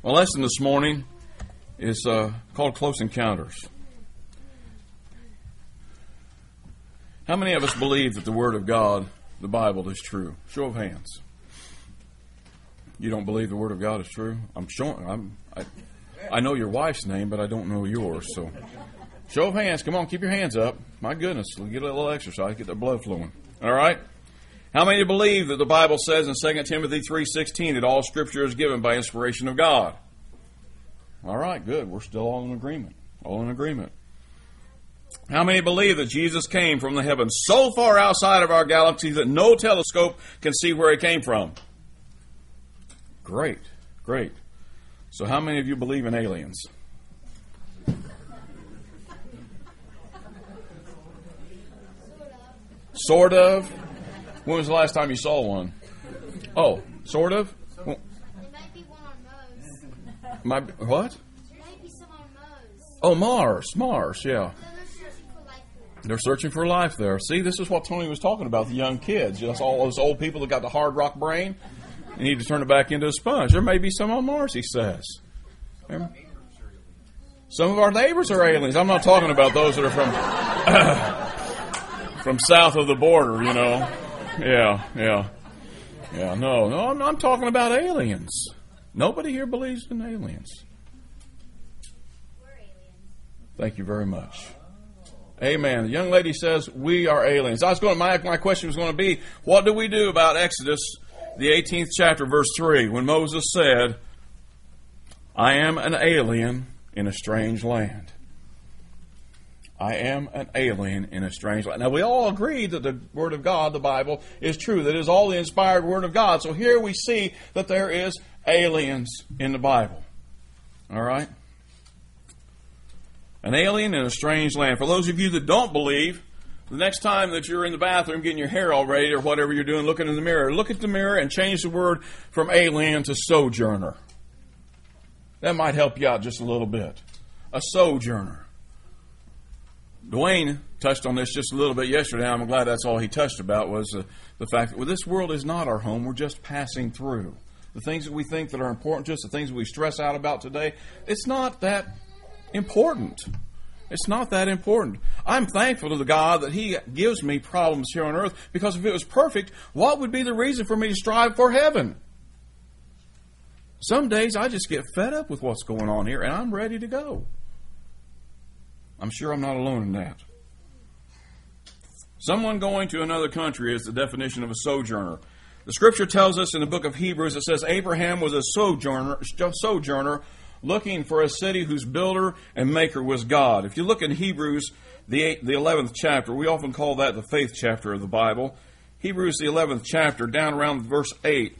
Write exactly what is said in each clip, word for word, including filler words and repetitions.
My lesson this morning is uh, called Close Encounters. How many of us believe that the Word of God, the Bible, is true? Show of hands. You don't believe the Word of God is true? I'm showing. I'm, I, I know your wife's name, but I don't know yours. So, show of hands. Come on, keep your hands up. My goodness, get a little exercise, get the blood flowing. All right. How many believe that the Bible says in Second Timothy three sixteen that all Scripture is given by inspiration of God? All right, good. We're still all in agreement. All in agreement. How many believe that Jesus came from the heavens so far outside of our galaxy that no telescope can see where He came from? Great, great. So how many of you believe in aliens? Sort of. When was the last time you saw one? Oh, sort of? There might be one on Mars. My, what? There might be some on Mars. Oh, Mars. Mars, yeah. So they're searching for life there. They're searching for life there. See, this is what Tony was talking about, the young kids. Just all those old people that got the hard rock brain. You need to turn it back into a sponge. There may be some on Mars, he says. Some of our neighbors are aliens. I'm not talking about those that are from from south of the border, you know. Yeah, yeah. Yeah, no, no, I'm, I'm talking about aliens. Nobody here believes in aliens. We're aliens. Thank you very much. Amen. The young lady says, we are aliens. I was going, my, my question was going to be, what do we do about Exodus, the eighteenth chapter, verse three, when Moses said, I am an alien in a strange land. I am an alien in a strange land. Now, we all agree that the Word of God, the Bible, is true. That it is all the inspired Word of God. So here we see that there is aliens in the Bible. All right? An alien in a strange land. For those of you that don't believe, the next time that you're in the bathroom getting your hair all ready or whatever you're doing, looking in the mirror, look at the mirror and change the word from alien to sojourner. That might help you out just a little bit. A sojourner. Dwayne touched on this just a little bit yesterday. I'm glad that's all he touched about was uh, the fact that well, this world is not our home. We're just passing through. The things that we think that are important to us, the things that we stress out about today, it's not that important. It's not that important. I'm thankful to the God that He gives me problems here on earth because if it was perfect, what would be the reason for me to strive for heaven? Some days I just get fed up with what's going on here and I'm ready to go. I'm sure I'm not alone in that. Someone going to another country is the definition of a sojourner. The Scripture tells us in the book of Hebrews, it says Abraham was a sojourner, sojourner looking for a city whose builder and maker was God. If you look in Hebrews, the eighth, the eleventh chapter, we often call that the faith chapter of the Bible. Hebrews, the eleventh chapter, down around verse eight.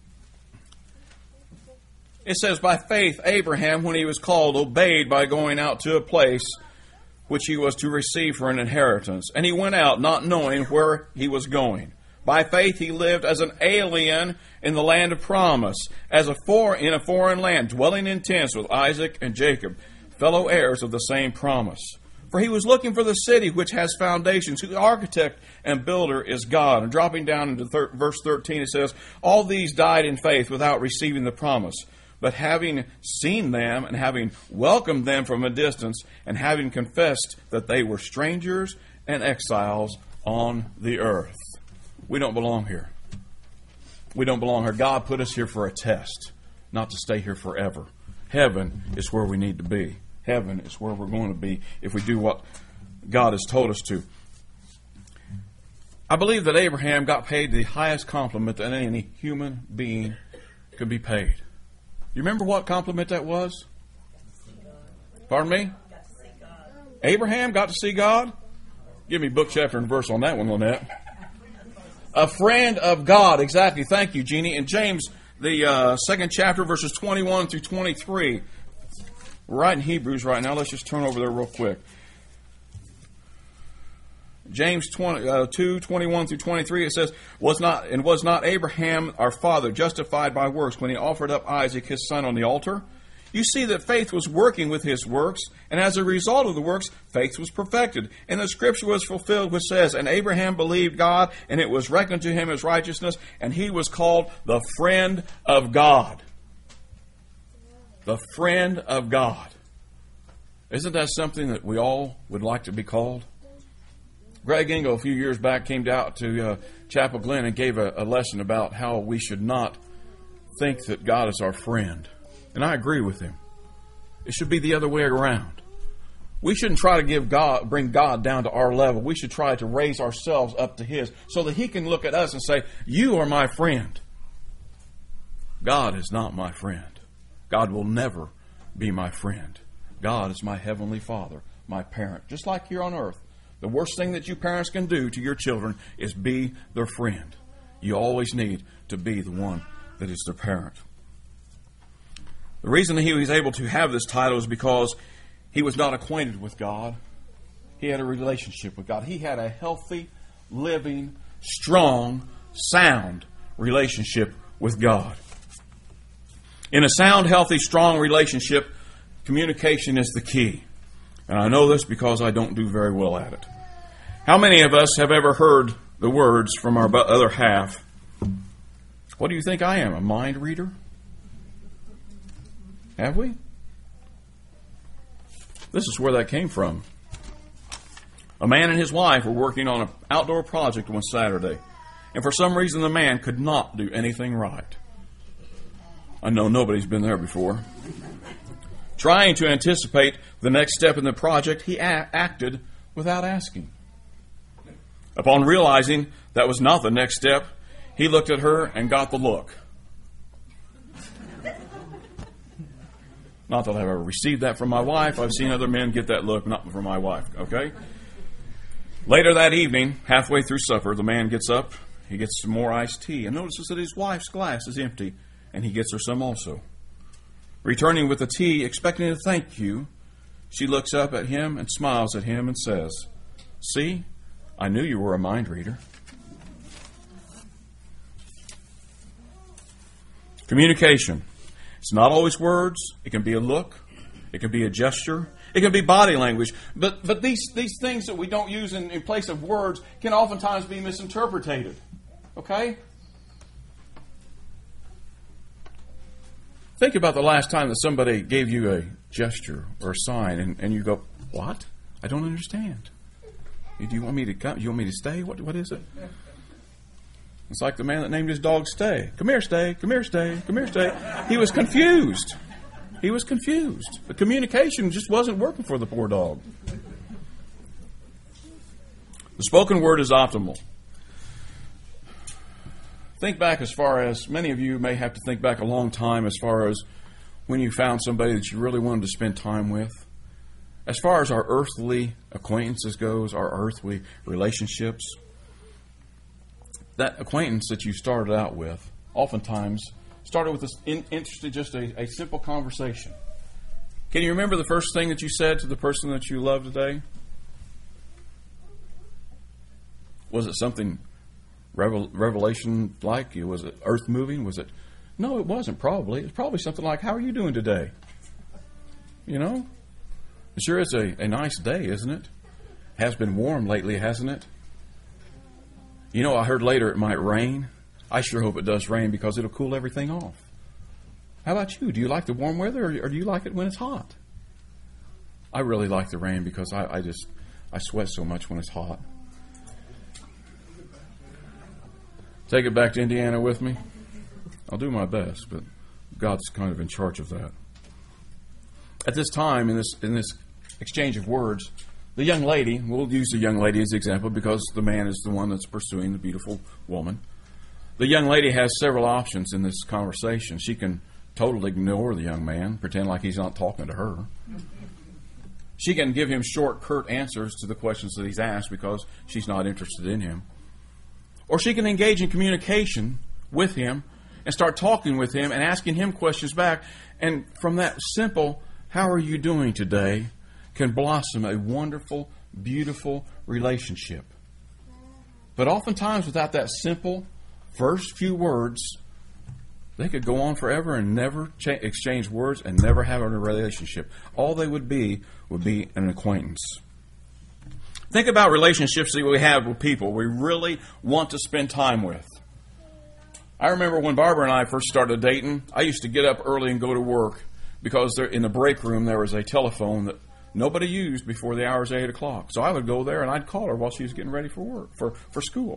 It says, by faith, Abraham, when he was called, obeyed by going out to a place which he was to receive for an inheritance. And he went out not knowing where he was going. By faith he lived as an alien in the land of promise, as a for, in a foreign land, dwelling in tents with Isaac and Jacob, fellow heirs of the same promise. For he was looking for the city which has foundations, whose architect and builder is God. And dropping down into thir- verse thirteen, it says, all these died in faith without receiving the promise. But having seen them and having welcomed them from a distance and having confessed that they were strangers and exiles on the earth. We don't belong here. We don't belong here. God put us here for a test, not to stay here forever. Heaven is where we need to be. Heaven is where we're going to be if we do what God has told us to. I believe that Abraham got paid the highest compliment that any human being could be paid. You remember what compliment that was? Pardon me? Abraham got to see God? Give me book, chapter, and verse on that one, Lynette. A friend of God. Exactly. Thank you, Jeannie. In James, the uh, second chapter, verses twenty-one through twenty-three. We're right in Hebrews right now. Let's just turn over there real quick. James twenty, uh, two, twenty-one through twenty-three, it says, was not and was not Abraham our father justified by works when he offered up Isaac his son on the altar? You see that faith was working with his works, and as a result of the works, faith was perfected. And the Scripture was fulfilled, which says, and Abraham believed God, and it was reckoned to him as righteousness, and he was called the friend of God. The friend of God. Isn't that something that we all would like to be called? Greg Engel, a few years back, came out to uh, Chapel Glen and gave a, a lesson about how we should not think that God is our friend. And I agree with him. It should be the other way around. We shouldn't try to give God, bring God down to our level. We should try to raise ourselves up to His so that He can look at us and say, you are my friend. God is not my friend. God will never be my friend. God is my Heavenly Father, my parent. Just like here on earth, the worst thing that you parents can do to your children is be their friend. You always need to be the one that is their parent. The reason that he was able to have this title is because he was not acquainted with God. He had a relationship with God. He had a healthy, living, strong, sound relationship with God. In a sound, healthy, strong relationship, communication is the key. And I know this because I don't do very well at it. How many of us have ever heard the words from our other half? What do you think I am, a mind reader? Have we? This is where that came from. A man and his wife were working on an outdoor project one Saturday, and for some reason the man could not do anything right. I know nobody's been there before. Trying to anticipate the next step in the project, he a- acted without asking. Upon realizing that was not the next step, he looked at her and got the look. Not that I've ever received that from my wife. I've seen other men get that look, not from my wife, okay? Later that evening, halfway through supper, the man gets up, he gets some more iced tea, and notices that his wife's glass is empty, and he gets her some also. Returning with the tea, expecting to thank you, she looks up at him and smiles at him and says, "See, I knew you were a mind reader." Communication. It's not always words. It can be a look. It can be a gesture. It can be body language. But but these, these things that we don't use in, in place of words can oftentimes be misinterpreted. Okay? Think about the last time that somebody gave you a gesture or a sign and, and you go, "What? I don't understand. Do you want me to come? Do you want me to stay? What what is it?" It's like the man that named his dog Stay. "Come here, Stay. Come here, Stay. Come here, Stay." He was confused. He was confused. The communication just wasn't working for the poor dog. The spoken word is optimal. Think back as far as, many of you may have to think back a long time as far as when you found somebody that you really wanted to spend time with. As far as our earthly acquaintances goes, our earthly relationships, that acquaintance that you started out with oftentimes started with this in, interested just a, a simple conversation. Can you remember the first thing that you said to the person that you love today? Was it something revel, revelation-like? Was it earth-moving? Was it? No, it wasn't probably. It was probably something like, "How are you doing today?" You know? It sure is a, a nice day, isn't it? Has been warm lately, hasn't it? You know, I heard later it might rain. I sure hope it does rain because it'll cool everything off. How about you? Do you like the warm weather or, or do you like it when it's hot? I really like the rain because I, I just, I sweat so much when it's hot. Take it back to Indiana with me. I'll do my best, but God's kind of in charge of that. At this time, in this in this exchange of words, the young lady, we'll use the young lady as an example because the man is the one that's pursuing the beautiful woman. The young lady has several options in this conversation. She can totally ignore the young man, pretend like he's not talking to her. She can give him short, curt answers to the questions that he's asked because she's not interested in him. Or she can engage in communication with him and start talking with him and asking him questions back. And from that simple, "How are you doing today?" can blossom a wonderful, beautiful relationship. But oftentimes without that simple first few words, they could go on forever and never cha- exchange words and never have a relationship. All they would be would be an acquaintance. Think about relationships that we have with people we really want to spend time with. I remember when Barbara and I first started dating, I used to get up early and go to work because there, in the break room there was a telephone that nobody used before the hours of eight o'clock. So I would go there and I'd call her while she was getting ready for work, for, for school.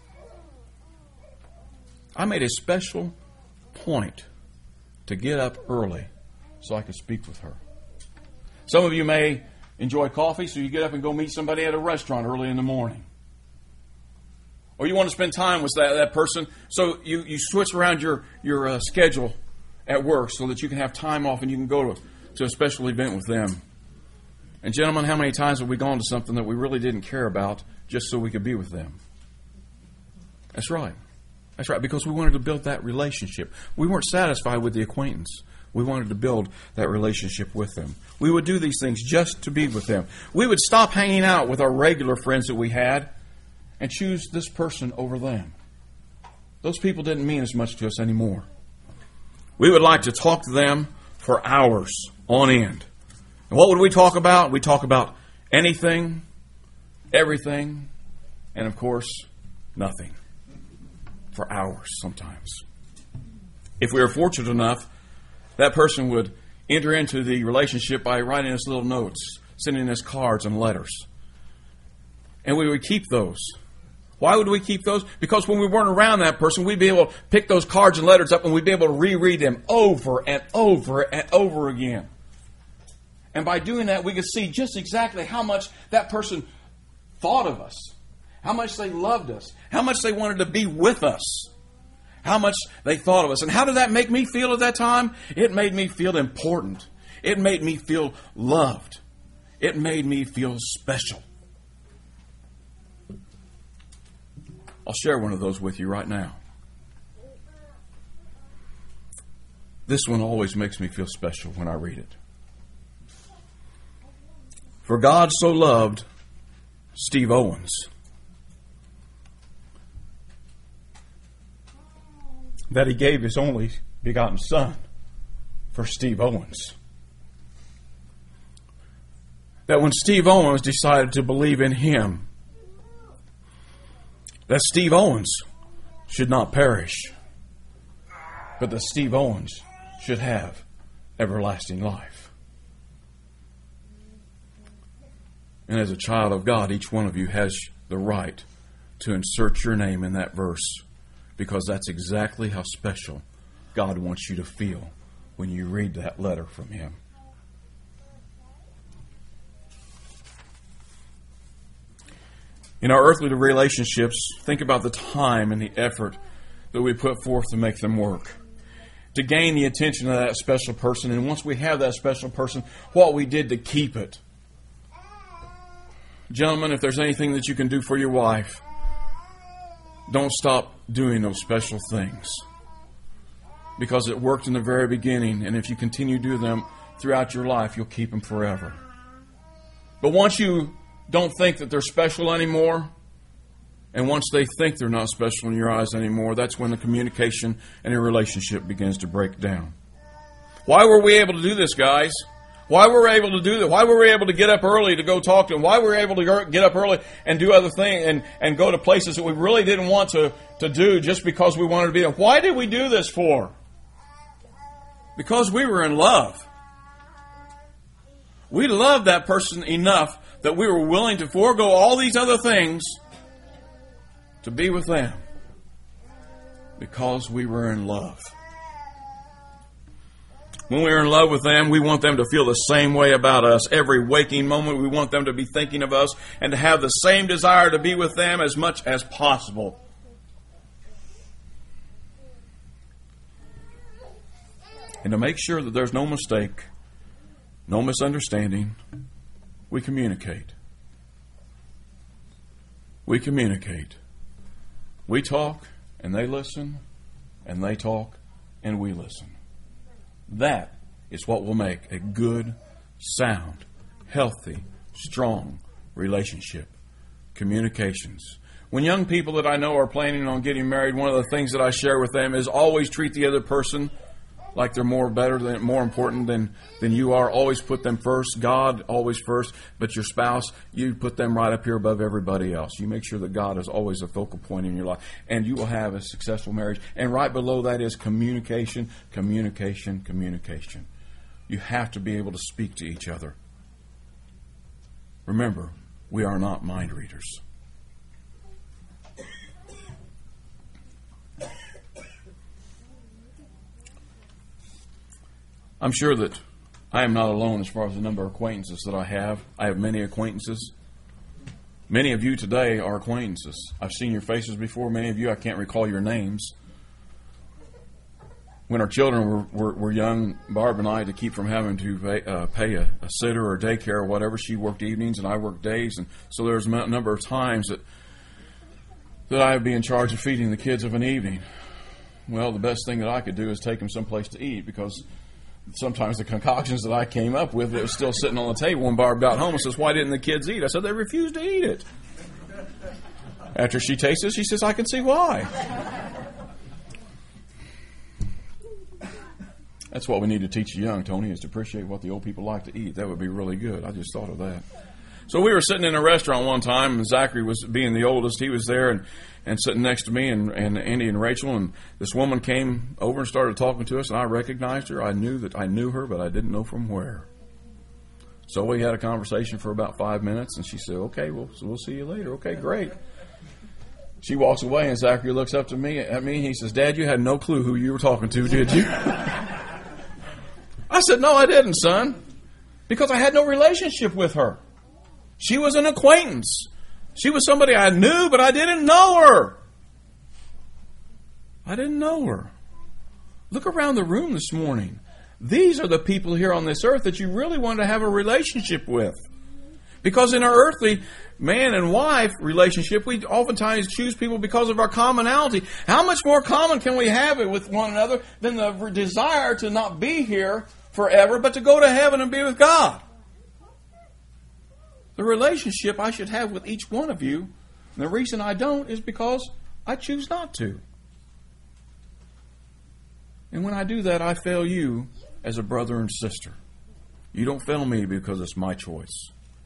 I made a special point to get up early so I could speak with her. Some of you may enjoy coffee, so you get up and go meet somebody at a restaurant early in the morning. Or you want to spend time with that, that person, so you, you switch around your, your uh, schedule at work so that you can have time off and you can go to, to a special event with them. And gentlemen, how many times have we gone to something that we really didn't care about just so we could be with them? That's right. That's right, because we wanted to build that relationship. We weren't satisfied with the acquaintance. We wanted to build that relationship with them. We would do these things just to be with them. We would stop hanging out with our regular friends that we had and choose this person over them. Those people didn't mean as much to us anymore. We would like to talk to them for hours on end. And what would we talk about? We talk about anything, everything, and of course, nothing. For hours sometimes. If we were fortunate enough, that person would enter into the relationship by writing us little notes, sending us cards and letters. And we would keep those. Why would we keep those? Because when we weren't around that person, we'd be able to pick those cards and letters up and we'd be able to reread them over and over and over again. And by doing that, we could see just exactly how much that person thought of us, how much they loved us, how much they wanted to be with us, how much they thought of us. And how did that make me feel at that time? It made me feel important. It made me feel loved. It made me feel special. I'll share one of those with you right now. This one always makes me feel special when I read it. For God so loved Steve Owens that He gave His only begotten Son for Steve Owens. That when Steve Owens decided to believe in Him, that Steve Owens should not perish, but that Steve Owens should have everlasting life. And as a child of God, each one of you has the right to insert your name in that verse, because that's exactly how special God wants you to feel when you read that letter from Him. In our earthly relationships, think about the time and the effort that we put forth to make them work, to gain the attention of that special person. And once we have that special person, what we did to keep it. Gentlemen, if there's anything that you can do for your wife, don't stop doing those special things, because it worked in the very beginning, and if you continue to do them throughout your life, you'll keep them forever. But once you don't think that they're special anymore, and once they think they're not special in your eyes anymore, that's when the communication and the relationship begins to break down. Why were we able to do this, guys? Why were we able to do that? Why were we able to get up early to go talk to them? Why were we able to get up early and do other things and, and go to places that we really didn't want to, to do just because we wanted to be there? Why did we do this for? Because we were in love. We loved that person enough that we were willing to forego all these other things to be with them, because we were in love. When we're in love with them, we want them to feel the same way about us. Every waking moment, we want them to be thinking of us and to have the same desire to be with them as much as possible. And to make sure that there's no mistake, no misunderstanding, we communicate. We communicate. We talk and they listen, and they talk and we listen. That is what will make a good, sound, healthy, strong relationship. Communications. When young people that I know are planning on getting married, one of the things that I share with them is always treat the other person like they're more better than more important than, than you are. Always put them first. God always first. But your spouse, you put them right up here above everybody else. You make sure that God is always a focal point in your life, and you will have a successful marriage. And right below that is communication, communication, communication. You have to be able to speak to each other. Remember, we are not mind readers. I'm sure that I am not alone as far as the number of acquaintances that I have. I have many acquaintances. Many of you today are acquaintances. I've seen your faces before. Many of you, I can't recall your names. When our children were, were, were young, Barb and I, to keep from having to pay, uh, pay a, a sitter or daycare or whatever, she worked evenings and I worked days. And so there was a number of times that, that I would be in charge of feeding the kids of an evening. Well, the best thing that I could do is take them someplace to eat, because sometimes the concoctions that I came up with, it was still sitting on the table when Barb got home and says, "Why didn't the kids eat?" I said, "They refused to eat it." After she tasted it, she says, "I can see why." That's what we need to teach the young, Tony, is to appreciate what the old people like to eat. That would be really good. I just thought of that. So we were sitting in a restaurant one time, and Zachary was, being the oldest, he was there and, and sitting next to me and, and Andy and Rachel, and this woman came over and started talking to us, and I recognized her. I knew that I knew her, but I didn't know from where. So we had a conversation for about five minutes, and she said, "Okay, well, so we'll see you later." "Okay, great." She walks away, and Zachary looks up to me at me, and he says, "Dad, you had no clue who you were talking to, did you?" I said, "No, I didn't, son, because I had no relationship with her. She was an acquaintance. She was somebody I knew, but I didn't know her. I didn't know her." Look around the room this morning. These are the people here on this earth that you really want to have a relationship with. Because in our earthly man and wife relationship, we oftentimes choose people because of our commonality. How much more common can we have it with one another than the desire to not be here forever, but to go to heaven and be with God? The relationship I should have with each one of you, and the reason I don't is because I choose not to. And when I do that, I fail you as a brother and sister. You don't fail me because it's my choice.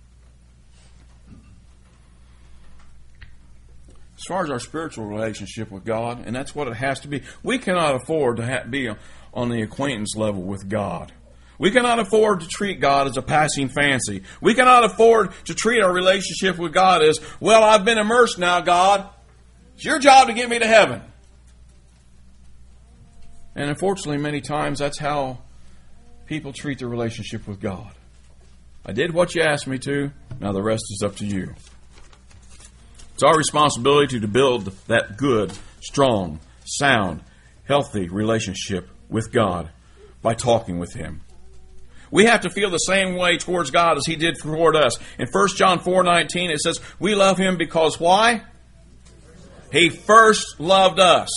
As far as our spiritual relationship with God, and that's what it has to be, we cannot afford to ha- be on the acquaintance level with God. We cannot afford to treat God as a passing fancy. We cannot afford to treat our relationship with God as, "Well, I've been immersed now, God. It's your job to get me to heaven." And unfortunately, many times that's how people treat their relationship with God. I did what you asked me to. Now the rest is up to you. It's our responsibility to build that good, strong, sound, healthy relationship with God by talking with Him. We have to feel the same way towards God as He did toward us. In First John four nineteen, it says, we love Him because why? He first loved us.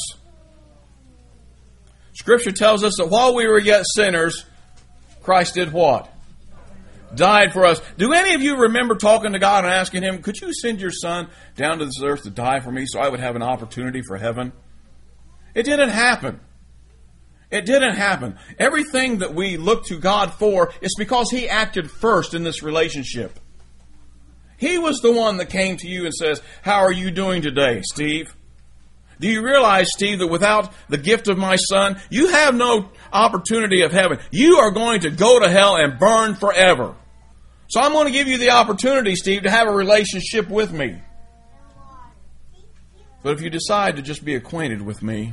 Scripture tells us that while we were yet sinners, Christ did what? Died for us. Do any of you remember talking to God and asking Him, "Could you send your Son down to this earth to die for me so I would have an opportunity for heaven?" It didn't happen. It didn't happen. Everything that we look to God for is because He acted first in this relationship. He was the one that came to you and says, "How are you doing today, Steve? Do you realize, Steve, that without the gift of my Son, you have no opportunity of heaven. You are going to go to hell and burn forever. So I'm going to give you the opportunity, Steve, to have a relationship with me. But if you decide to just be acquainted with me,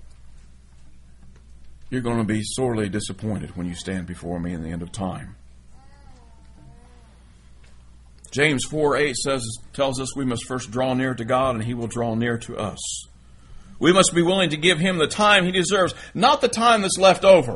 you're going to be sorely disappointed when you stand before me in the end of time." James four eight says, tells us we must first draw near to God and He will draw near to us. We must be willing to give Him the time He deserves, not the time that's left over.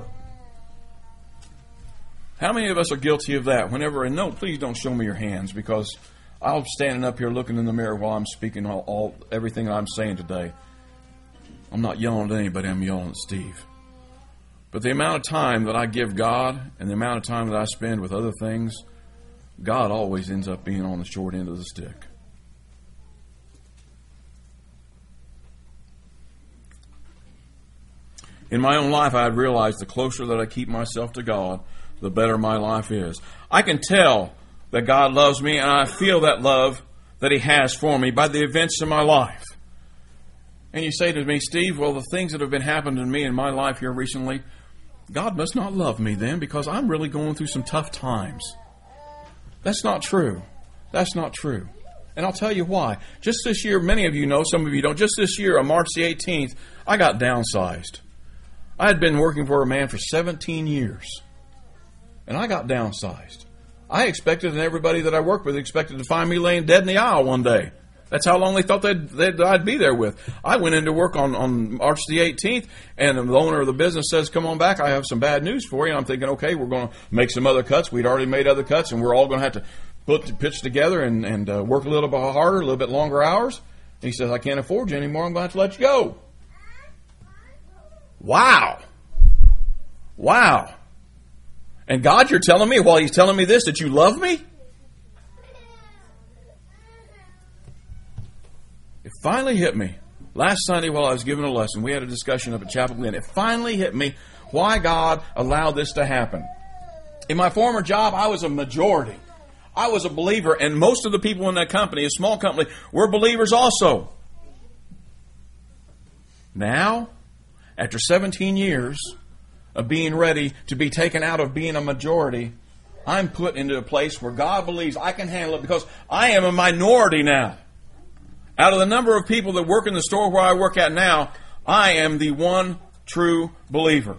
How many of us are guilty of that? Whenever, and no, please don't show me your hands, because I'll be standing up here looking in the mirror while I'm speaking all, all everything I'm saying today. I'm not yelling at anybody, I'm yelling at Steve. But the amount of time that I give God and the amount of time that I spend with other things, God always ends up being on the short end of the stick. In my own life, I had realized the closer that I keep myself to God, the better my life is. I can tell that God loves me, and I feel that love that He has for me by the events in my life. And you say to me, "Steve, well, the things that have been happening to me in my life here recently, God must not love me then because I'm really going through some tough times. That's not true. That's not true. And I'll tell you why. Just this year, many of you know, some of you don't, just this year on March the eighteenth, I got downsized. I had been working for a man for seventeen years. And I got downsized. I expected, and everybody that I worked with expected to find me laying dead in the aisle one day. That's how long they thought they'd, they'd, I'd be there with. I went into work on, on March the eighteenth, and the owner of the business says, come on back, I have some bad news for you. And I'm thinking, okay, we're going to make some other cuts. We'd already made other cuts, and we're all going to have to put pitch together and, and uh, work a little bit harder, a little bit longer hours. And he says, I can't afford you anymore. I'm going to have to let you go. Wow. Wow. And God, you're telling me while He's telling me this that you love me? It finally hit me. Last Sunday while I was giving a lesson, we had a discussion up at Chapel Glen. It finally hit me why God allowed this to happen. In my former job, I was a majority. I was a believer, and most of the people in that company, a small company, were believers also. Now, after seventeen years of being ready to be taken out of being a majority, I'm put into a place where God believes I can handle it because I am a minority now. Out of the number of people that work in the store where I work at now, I am the one true believer.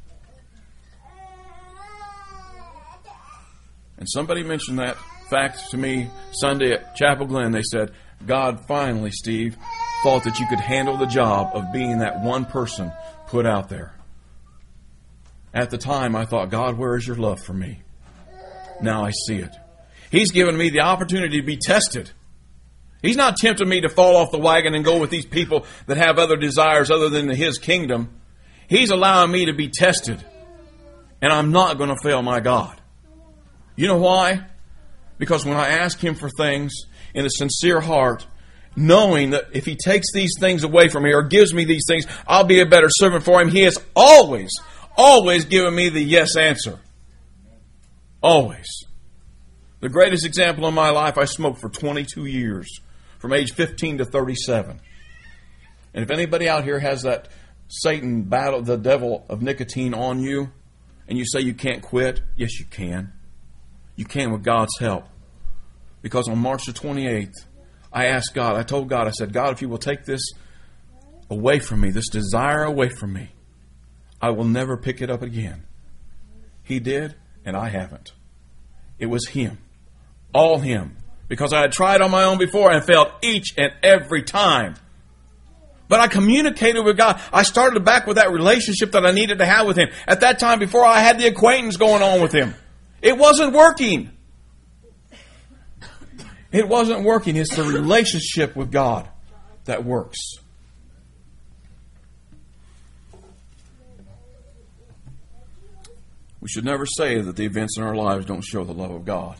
And somebody mentioned that fact to me Sunday at Chapel Glen. They said, God finally, Steve, thought that you could handle the job of being that one person put out there. At the time, I thought, God, where is your love for me? Now I see it. He's given me the opportunity to be tested. He's not tempting me to fall off the wagon and go with these people that have other desires other than His kingdom. He's allowing me to be tested. And I'm not going to fail my God. You know why? Because when I ask Him for things in a sincere heart, knowing that if He takes these things away from me or gives me these things, I'll be a better servant for Him. He has always, always given me the yes answer. Always. The greatest example in my life, I smoked for twenty-two years. From age fifteen to thirty-seven. And if anybody out here has that Satan battle, the devil of nicotine on you, and you say you can't quit, yes you can. You can with God's help. Because on March the twenty-eighth, I asked God, I told God, I said, God, if you will take this away from me, this desire away from me, I will never pick it up again. He did, and I haven't. It was Him. All Him. Because I had tried on my own before and failed each and every time. But I communicated with God. I started back with that relationship that I needed to have with Him. At that time, before I had the acquaintance going on with Him. It wasn't working. It wasn't working. It's the relationship with God that works. We should never say that the events in our lives don't show the love of God.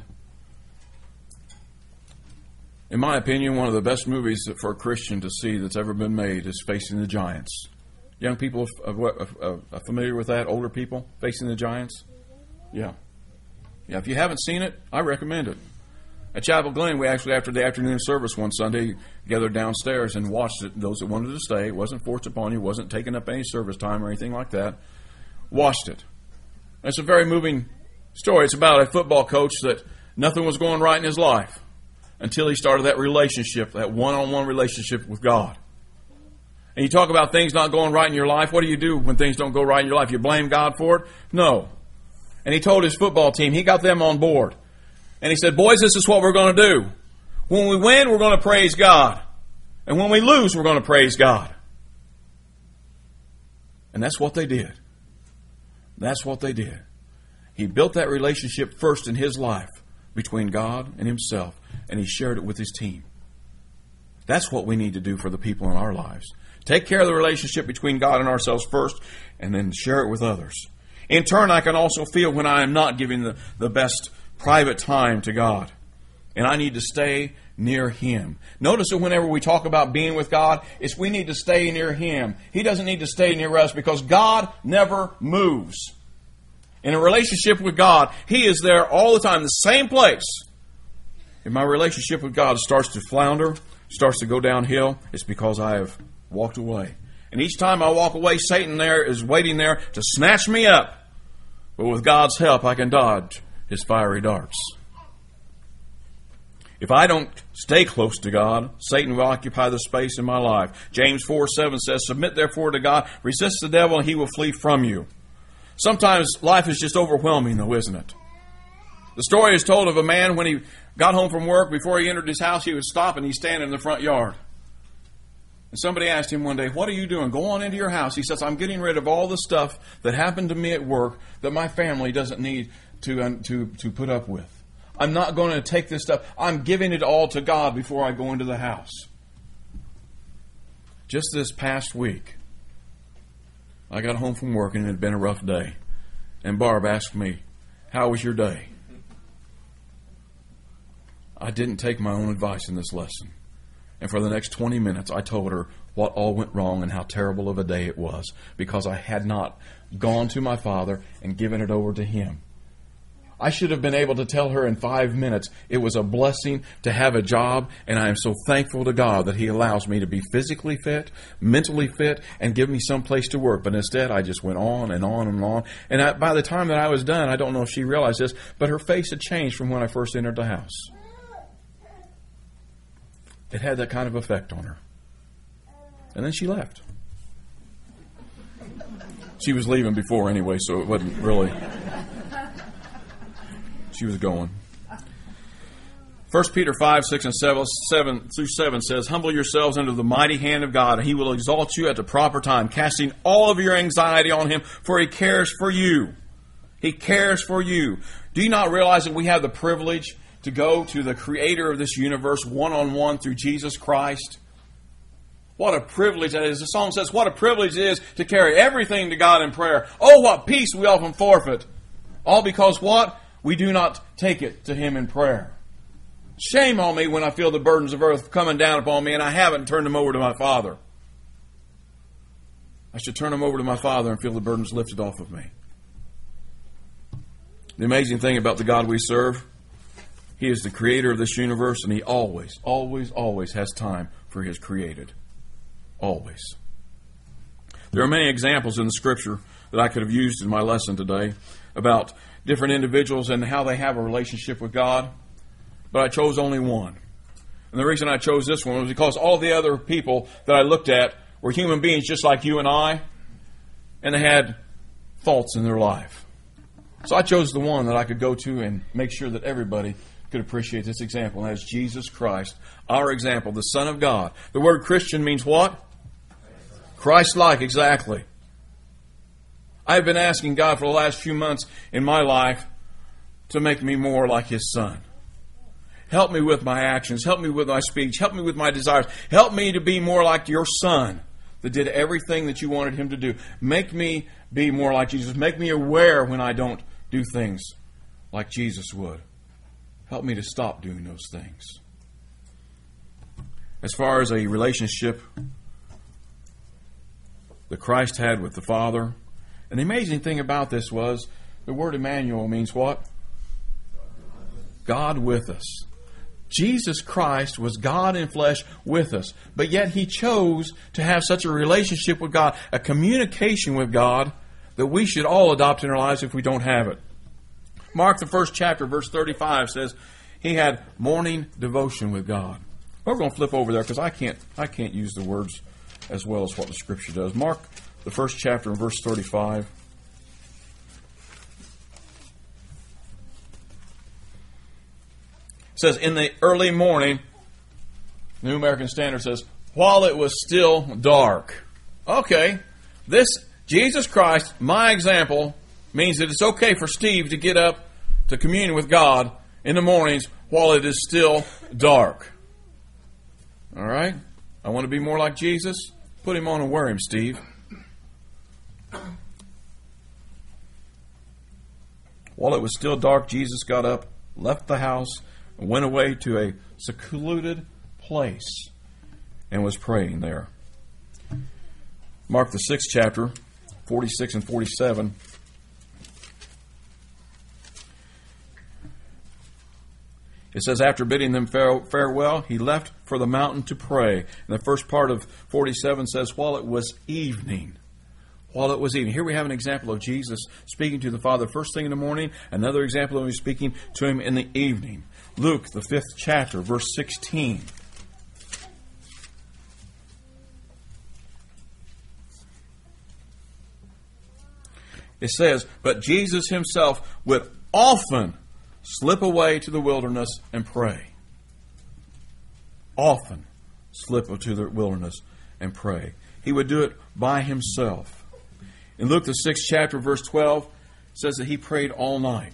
In my opinion, one of the best movies for a Christian to see that's ever been made is Facing the Giants. Young people are familiar with that? Older people? Facing the Giants? Yeah. Yeah. If you haven't seen it, I recommend it. At Chapel Glen, we actually, after the afternoon service one Sunday, gathered downstairs and watched it. Those that wanted to stay, it wasn't forced upon you, wasn't taking up any service time or anything like that. Watched it. It's a very moving story. It's about a football coach that nothing was going right in his life. Until he started that relationship, that one-on-one relationship with God. And you talk about things not going right in your life. What do you do when things don't go right in your life? You blame God for it? No. And he told his football team, he got them on board. And he said, boys, this is what we're going to do. When we win, we're going to praise God. And when we lose, we're going to praise God. And that's what they did. That's what they did. He built that relationship first in his life between God and himself. And he shared it with his team. That's what we need to do for the people in our lives. Take care of the relationship between God and ourselves first, and then share it with others. In turn, I can also feel when I am not giving the, the best private time to God. And I need to stay near Him. Notice that whenever we talk about being with God, it's we need to stay near Him. He doesn't need to stay near us because God never moves. In a relationship with God, He is there all the time, the same place. If my relationship with God starts to flounder, starts to go downhill, it's because I have walked away. And each time I walk away, Satan there is waiting there to snatch me up. But with God's help, I can dodge his fiery darts. If I don't stay close to God, Satan will occupy the space in my life. James four seven says, submit therefore to God, resist the devil, and he will flee from you. Sometimes life is just overwhelming, though, isn't it? The story is told of a man when he got home from work. Before he entered his house, he would stop and he'd stand in the front yard. And somebody asked him one day, what are you doing? Go on into your house. He says, I'm getting rid of all the stuff that happened to me at work that my family doesn't need to, um, to, to put up with. I'm not going to take this stuff. I'm giving it all to God before I go into the house. Just this past week, I got home from work and it had been a rough day. And Barb asked me, how was your day? I didn't take my own advice in this lesson. And for the next twenty minutes, I told her what all went wrong and how terrible of a day it was because I had not gone to my Father and given it over to Him. I should have been able to tell her in five minutes it was a blessing to have a job, and I am so thankful to God that He allows me to be physically fit, mentally fit, and give me some place to work. But instead, I just went on and on and on. And I, by the time that I was done, I don't know if she realized this, but her face had changed from when I first entered the house. It had that kind of effect on her. And then she left. She was leaving before anyway, so it wasn't really... She was going. First Peter five, six, and seven, seven through seven says, humble yourselves under the mighty hand of God, and He will exalt you at the proper time, casting all of your anxiety on Him, for He cares for you. He cares for you. Do you not realize that we have the privilege to go to the Creator of this universe one-on-one through Jesus Christ? What a privilege that is. The song says, what a privilege it is to carry everything to God in prayer. Oh, what peace we often forfeit. All because what? We do not take it to Him in prayer. Shame on me when I feel the burdens of earth coming down upon me and I haven't turned them over to my Father. I should turn them over to my Father and feel the burdens lifted off of me. The amazing thing about the God we serve, He is the Creator of this universe, and He always, always, always has time for His created. Always. There are many examples in the Scripture that I could have used in my lesson today about different individuals and how they have a relationship with God, but I chose only one. And the reason I chose this one was because all the other people that I looked at were human beings just like you and I, and they had faults in their life. So I chose the one that I could go to and make sure that everybody could appreciate this example, and that is Jesus Christ, our example, the Son of God. The word Christian means what? Christ-like, exactly. I've been asking God for the last few months in my life to make me more like His Son. Help me with my actions. Help me with my speech. Help me with my desires. Help me to be more like your Son that did everything that you wanted Him to do. Make me be more like Jesus. Make me aware when I don't do things like Jesus would. Help me to stop doing those things. As far as a relationship that Christ had with the Father, and the amazing thing about this was the word Emmanuel means what? God with us. Jesus Christ was God in flesh with us, but yet He chose to have such a relationship with God, a communication with God, that we should all adopt in our lives if we don't have it. Mark, the first chapter, verse thirty-five says, He had morning devotion with God. We're going to flip over there because I can't, I can't use the words as well as what the Scripture does. Mark, the first chapter, and verse thirty-five. It says, in the early morning, the New American Standard says, while it was still dark. Okay, this Jesus Christ, my example, means that it's okay for Steve to get up to commune with God in the mornings while it is still dark. All right? I want to be more like Jesus. Put Him on and wear Him, Steve. While it was still dark, Jesus got up, left the house, and went away to a secluded place and was praying there. Mark, the sixth chapter, forty-six and forty-seven. It says, after bidding them fare- farewell, he left for the mountain to pray. And the first part of forty-seven says, while it was evening. While it was evening. Here we have an example of Jesus speaking to the Father first thing in the morning. Another example of him speaking to him in the evening. Luke, the fifth chapter, verse sixteen. It says, but Jesus himself would often slip away to the wilderness and pray. Often slip to the wilderness and pray. He would do it by himself. In Luke, the sixth chapter, verse twelve, it says that he prayed all night.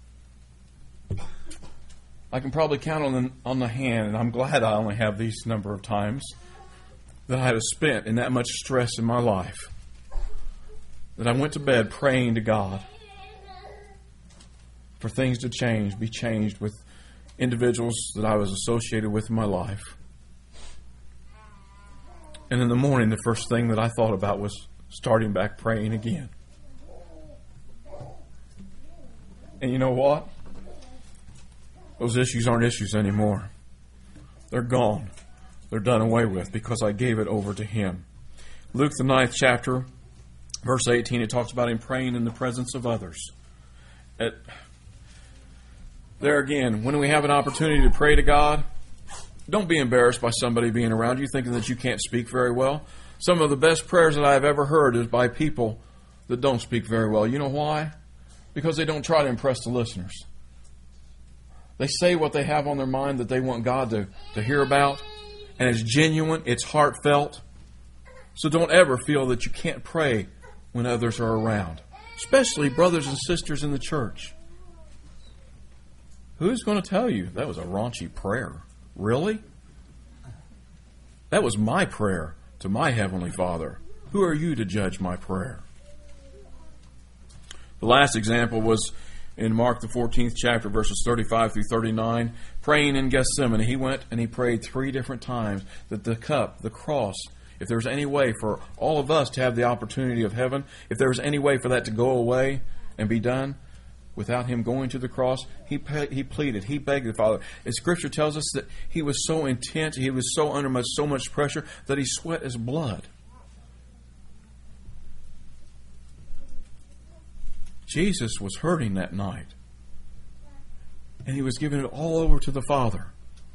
I can probably count on the, on the hand, and I'm glad I only have these number of times that I have spent in that much stress in my life, that I went to bed praying to God for things to change, be changed with individuals that I was associated with in my life. And in the morning, the first thing that I thought about was starting back praying again. And you know what? Those issues aren't issues anymore. They're gone. They're done away with because I gave it over to him. Luke, the ninth chapter, verse eighteen, it talks about him praying in the presence of others. At, there again, when we have an opportunity to pray to God, don't be embarrassed by somebody being around you thinking that you can't speak very well. Some of the best prayers that I've ever heard is by people that don't speak very well. You know why? Because they don't try to impress the listeners. They say what they have on their mind that they want God to, to hear about, and it's genuine, it's heartfelt. So don't ever feel that you can't pray when others are around, especially brothers and sisters in the church. Who's going to tell you that was a raunchy prayer? Really? That was my prayer to my Heavenly Father. Who are you to judge my prayer? The last example was in Mark, the fourteenth chapter, verses thirty-five through thirty-nine, praying in Gethsemane. He went and he prayed three different times that the cup, the cross, if there's any way for all of us to have the opportunity of heaven, if there's any way for that to go away and be done without him going to the cross, he he pleaded, he begged the Father. And Scripture tells us that he was so intense, he was so under much, so much pressure that he sweat his blood. Jesus was hurting that night. And he was giving it all over to the Father.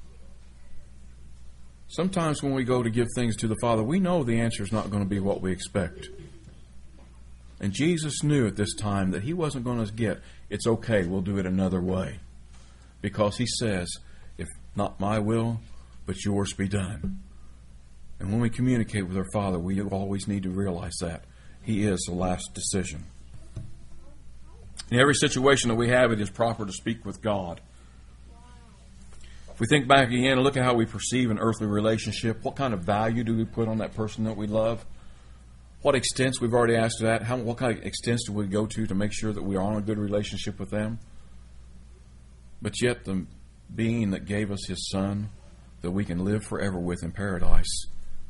Sometimes when we go to give things to the Father, we know the answer is not going to be what we expect. And Jesus knew at this time that he wasn't going to get, it's okay, we'll do it another way. Because he says, if not my will, but yours be done. And when we communicate with our Father, we always need to realize that he is the last decision. In every situation that we have, it is proper to speak with God. If we think back again and look at how we perceive an earthly relationship, what kind of value do we put on that person that we love? What extents, we've already asked that, how, what kind of extents do we go to to make sure that we are on a good relationship with them? But yet the being that gave us his Son, that we can live forever with in paradise,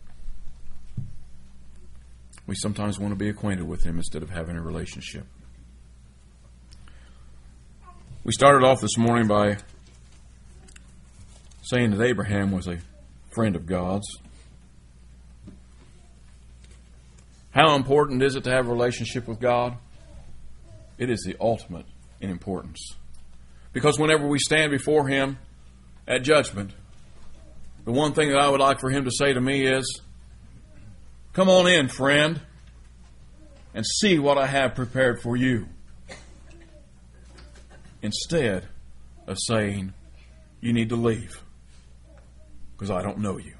we sometimes want to be acquainted with him instead of having a relationship. We started off this morning by saying that Abraham was a friend of God's. How important is it to have a relationship with God? It is the ultimate in importance. Because whenever we stand before him at judgment, the one thing that I would like for him to say to me is, come on in, friend, and see what I have prepared for you. Instead of saying, you need to leave because I don't know you.